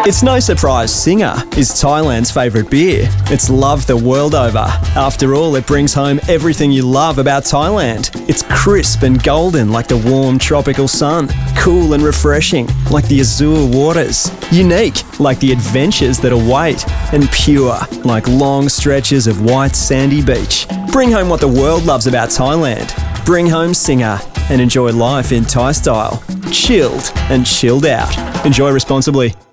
It's no surprise Singer is Thailand's favourite beer. It's loved the world over. After all, it brings home everything you love about Thailand. It's crisp and golden like the warm tropical sun. Cool and refreshing like the azure waters. Unique like the adventures that await. And pure like long stretches of white sandy beach. Bring home what the world loves about Thailand. Bring home Singer and enjoy life in Thai style. Chilled and chilled out. Enjoy responsibly.